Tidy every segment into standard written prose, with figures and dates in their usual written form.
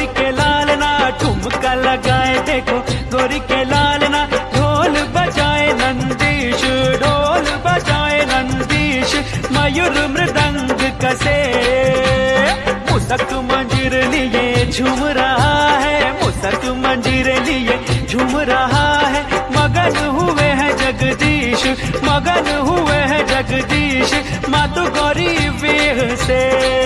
गोरी के लालना ठुमका लगाए देखो गोरी के लालना ढोल बजाए नंदीश ढोल बजाए नंदीश मयूर मृदंग कसे मुसक मंजीर लिए झूम रहा है मुसक मंजीर लिए झूम रहा है मगन हुए हैं जगदीश मगन हुए हैं जगदीश मातु गौरी वेह से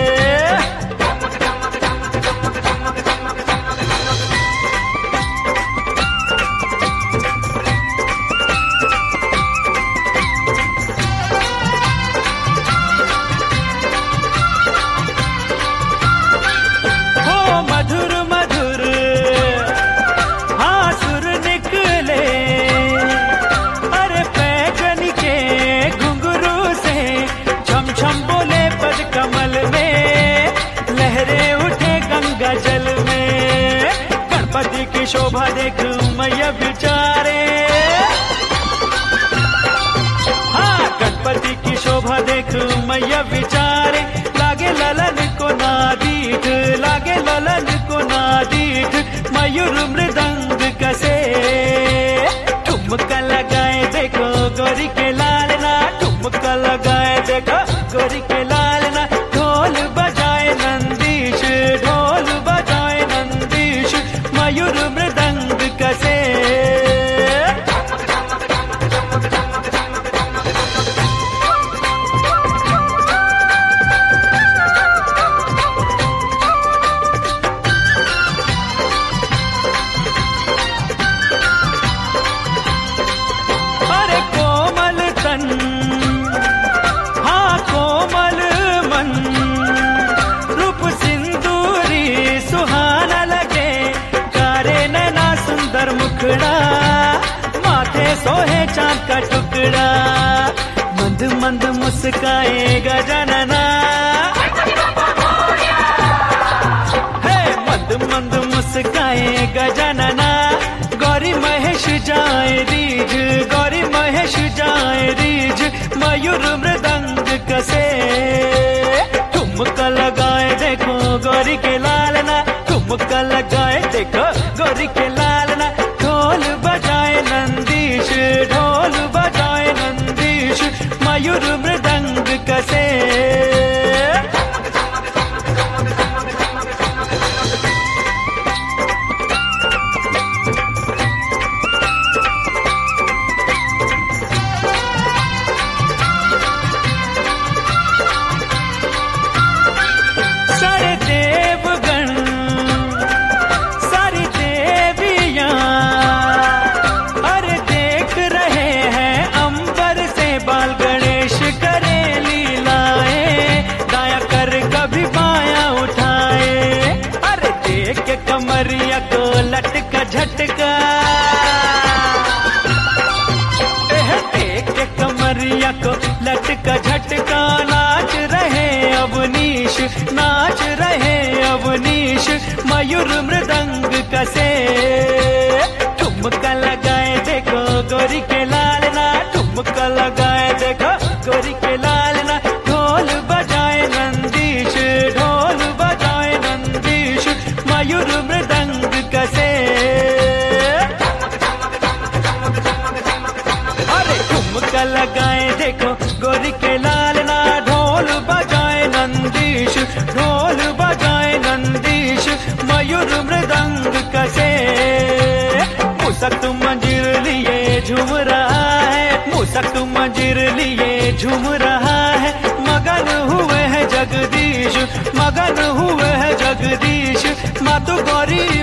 की शोभा देख मैया विचारे हाँ गणपति की शोभा देख मैया विचारे लागे ललन को ना दीख लागे ललन को ना दीख मयूर मृदंग कसे ठुमका लगाए देखो गोरी के लालना ठुमका लगाए देखो गोरी के लालना ढोल बजाए नंदीश ढोल बजाए नंदीश मयूर मृदंग कसे अरे कोमल तन हाँ कोमल मन रूप सिंदूरी सुहाना लगे कारे नैना सुंदर मुखड़ा माथे सोहे चांद का टुकड़ा मंद मंद मुस्काएगा जनना है मंद मंद मुस्काएगा जनना गौरी महेश जाए रीझ गौरी महेश जाए रीझ मयूर मृदंग कसे ठुमका लगाए देखो गौरी के लालना ठुमका लगाए देखो गौरी के लालना ढोल बजाए नंदीश ढोल बजाए नंदीश मयूर मृदंग कसे सारे देवगण सारी देवियां अरे देख रहे हैं अंबर से बाल गणेश करे लीलाएं दाया कर कभी बाया उठाए अरे देख के कमरिया को लटका झटका देख के कमरिया को लटका झटका नाच रहे अवनीश नाच रहे अवनीश मयूर मृदंग कसे ठुमका लगाए देखो गोरी के लालना ठुमका लगाए देखो गोरी के लालना ढोल बजाए नंदीश ढोल बजाए नंदीश मयूर मृदंग कसे अरे ठुमका लगाए देखो गोरी के लालना ढोल बजाए नंदीश ढोल बजाए नंदीश मयूर मृदंग कसे मुसक मंजीर लिए झूम रहा है मुसक मंजीर लिए झूम रहा है मगन हुए हैं जगदीश मगन हुए हैं जगदीश मातु गौरी